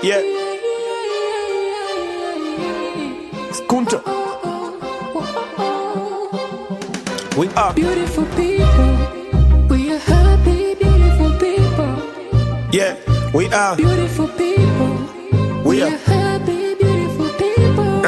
Yeah. Skunta. We are beautiful people. We are happy, beautiful people. Yeah, we are beautiful people. We are happy, beautiful people.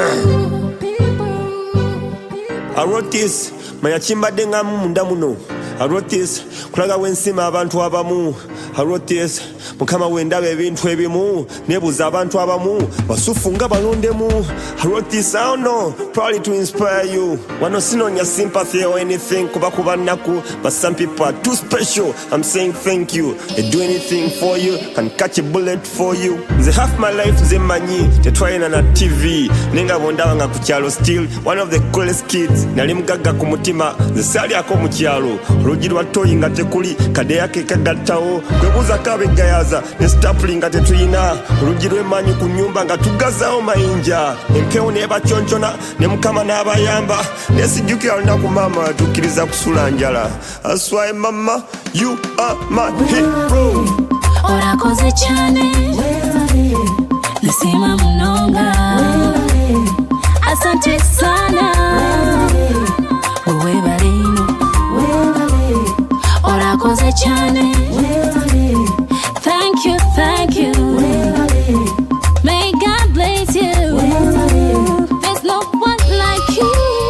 I wrote this, mayachimba denga munda muno. I wrote this, kulaga wensima abantu abamu. I wrote this, mukama wendabe ebintu ebimu, nebuza abantu abamu, basufunga balondemu. I wrote this, I don't know, probably to inspire you. Wano sino nya sympathy or anything, kuba naku, but some people are too special. I'm saying thank you. They do anything for you, can catch a bullet for you. They half my life ze manyi, they trying on a TV. Nenga wondanga kuchalo still, one of the coolest kids. Nali mgaga kumutima, ze sali ako muchalo. Rojiri watoyi nga tekuli, kade yake kagatawo. Kwebuza kabe gayaza, ne stapling nga tetuyina. Rojiri wemanyi kunyumba nga tugazawo mayinja. Empeo neba chonchona, ne mukama n'abayamba. Nesijuki alina ku mama, tukiriza kusula njala. That's why mama, you are my hero. Orakoze chane, nasema mnonga. Asante sana, wewe barino. Orakoze chane, thank you, thank you. May God bless you. There's no one like you.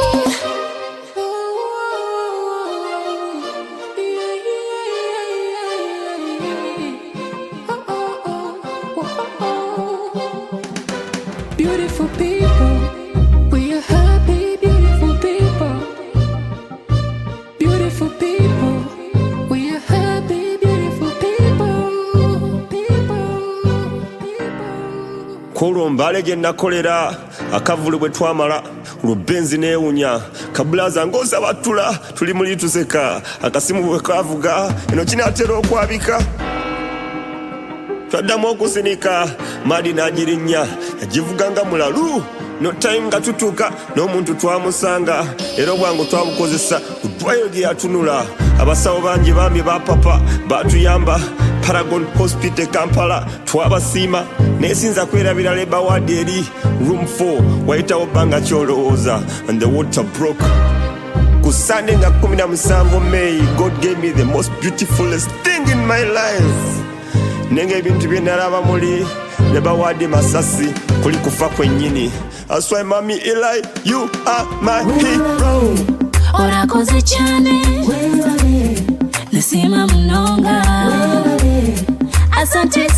Beautiful people, we are happy, beautiful people. Beautiful people, we are happy, beautiful people. Kolo mbale gye nakolera akavulu bwe twamala lubenzi neewunya kabulaza ngoza batula tuli muli tuseka akasimu bwe kavuga eno kinatera okwabika twaddamu okusinika madi n'agirinya yagivuganga mulalu no time nga tutuuka n'omuntu twamusanga era obwangu twabukozesa ku ddwaliro gye yatunula abasawo bangi bambi ba papa batuyamba Paragon Hospital Kampala twabasiima nesinza kwerabira leba ward eri room 4 wayitawo bbanga kyolowooza and the water broke ku Sunday nga 17 May God gave me the most beautifulest thing in my life nenge ebintu bye nalaba muli leba ward Masasi kuli kufa kwennyini. That's why mommy Eli, you are my hero. Orakoze chane, nasema mnonga. Asante